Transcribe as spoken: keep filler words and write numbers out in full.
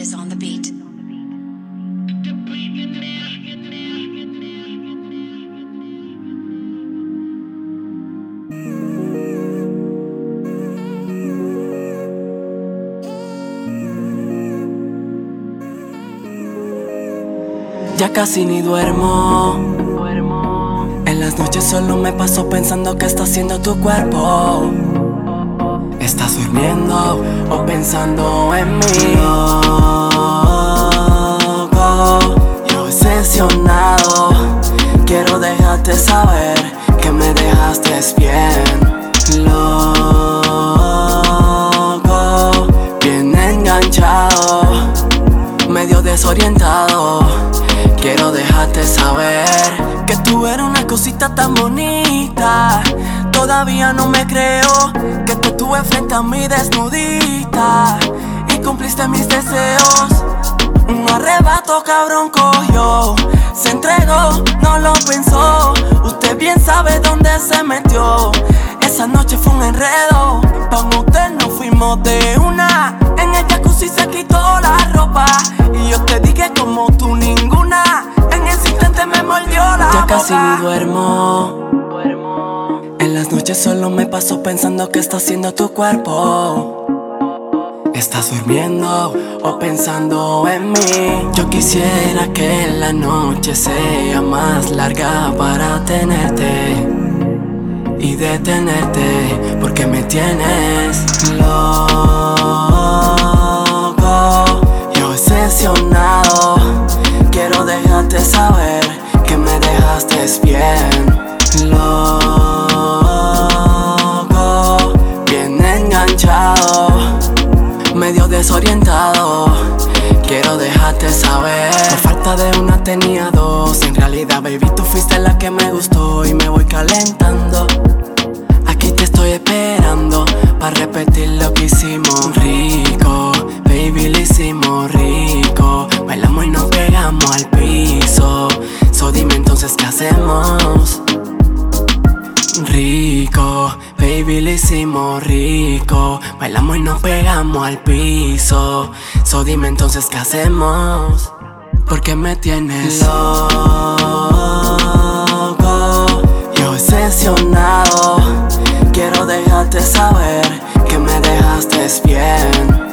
is on the beat. Ya casi ni duermo. En las noches solo me paso pensando qué está haciendo tu cuerpo. ¿Estás durmiendo o pensando en mí? Loco, yo obsesionado. Quiero dejarte saber que me dejaste bien. Loco, bien enganchado, medio desorientado. Quiero dejarte saber que tú eres una cosita tan bonita. Todavía no me creo que te tuve frente a mí desnudita y cumpliste mis deseos. Un arrebato cabrón cogió, se entregó, no lo pensó. Usted bien sabe dónde se metió. Esa noche fue un enredo. Pa' un hotel nos fuimos de una. En el jacuzzi se quitó la ropa y yo te dije como tú ninguna. En ese instante me mordió la boca. Ya casi ni duermo. En las noches solo me paso pensando qué está haciendo tu cuerpo. ¿Estás durmiendo o pensando en mí? Yo quisiera que la noche sea más larga para tenerte y detenerte, porque me tienes loco y obsesionado. Quiero dejarte saber que me dejaste bien. Loco, bien enganchado, medio desorientado. Quiero dejarte saber. Por falta de una tenía dos. En realidad, baby, tú fuiste la que me gustó y me voy calentando. Aquí te estoy esperando para repetir lo que hicimos. Rico, baby, lo hicimos rico. Bailamos y nos pegamos al piso. So dime entonces qué hacemos. Rico, baby, lo hicimos rico. Bailamos y nos pegamos al piso. So dime entonces qué hacemos. Porque me tienes loco y obsesionado. Quiero dejarte saber que me dejaste bien.